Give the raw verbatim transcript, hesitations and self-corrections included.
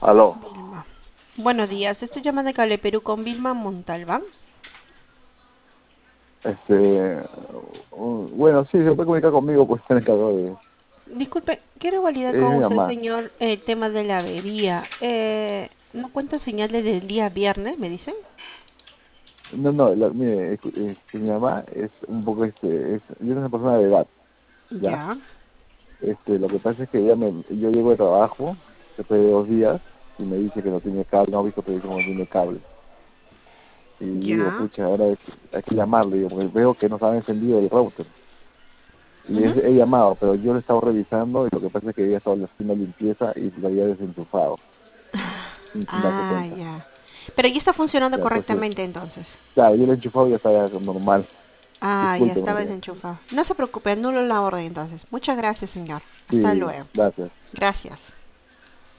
Aló, Vilma. Buenos días, estoy llamando de Cable Perú con Vilma Montalbán. este, uh, bueno, sí, se puede comunicar conmigo, pues está encargado de, Disculpe, quiero validar es con mi usted, mamá. señor, el tema de la avería. Eh, ¿no cuenta señales del día viernes, me dicen? No, no, la, mire, es, es que mi mamá es un poco, este, es, yo soy una persona de edad, ya. Ya, Este, lo que pasa es que ella me, yo llego de trabajo después de dos días y me dice que no tiene cable, no ha visto televisión, no tiene cable. Y digo, ya. pucha, ahora hay que, hay que llamarle, digo, porque veo que no se ha encendido el router. Y Ujú. es- he llamado, pero yo lo he estado revisando y lo que pasa es que ella estaba haciendo limpieza y lo había desenchufado, sin, sin darse Ah, cuenta. ya. Pero ya está funcionando Ya, entonces, correctamente entonces. claro, yo lo he enchufado y ya está ya normal. Ah, ya Discúlpeme, estaba ya. desenchufado. No se preocupe, anulo la orden entonces. Muchas gracias, señor. Hasta Sí, luego. gracias. Gracias.